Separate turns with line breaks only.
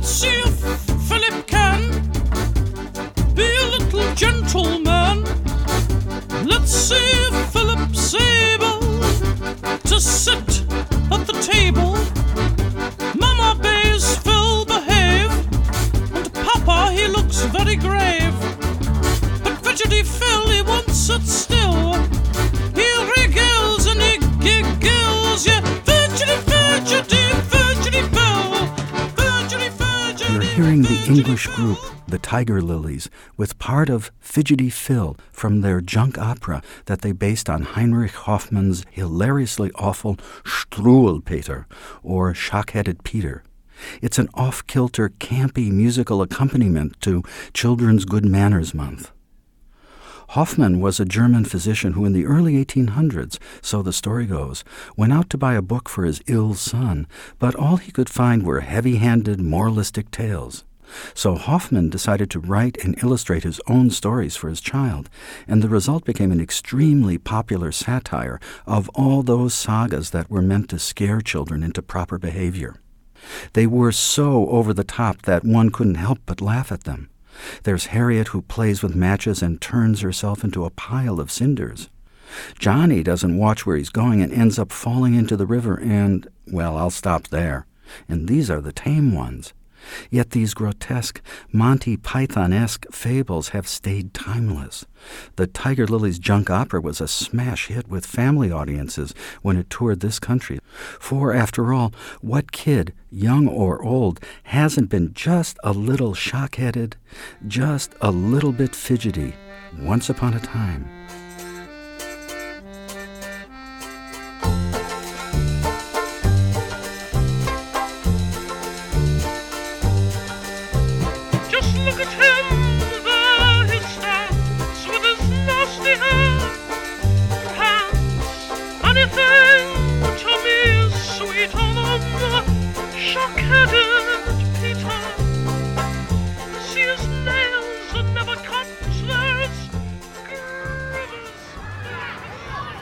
Let's see if Philip can be a little gentleman. Let's see if Philip's able to sit at the table. Mama bays Phil behave, and Papa he looks very grave. But fidgety Phil he won't sit still. He regales and he giggles, yeah. Fidgety, fidgety, fidgety Phil. Fidgety, fidgety.
You're hearing the English group, the Tiger Lilies, with part of Fidgety Phil from their junk opera that they based on Heinrich Hoffmann's hilariously awful Struwwelpeter, or Shock-Headed Peter. It's an off-kilter, campy musical accompaniment to Children's Good Manners Month. Hoffmann was a German physician who in the early 1800s, so the story goes, went out to buy a book for his ill son, but all he could find were heavy-handed moralistic tales. So Hoffmann decided to write and illustrate his own stories for his child, and the result became an extremely popular satire of all those sagas that were meant to scare children into proper behavior. They were so over the top that one couldn't help but laugh at them. There's Harriet who plays with matches and turns herself into a pile of cinders. Johnny doesn't watch where he's going and ends up falling into the river and, well, I'll stop there. And these are the tame ones. Yet these grotesque, Monty Python-esque fables have stayed timeless. The Tiger Lilies junk opera was a smash hit with family audiences when it toured this country. For, after all, what kid, young or old, hasn't been just a little shock-headed, just a little bit fidgety, once upon a time?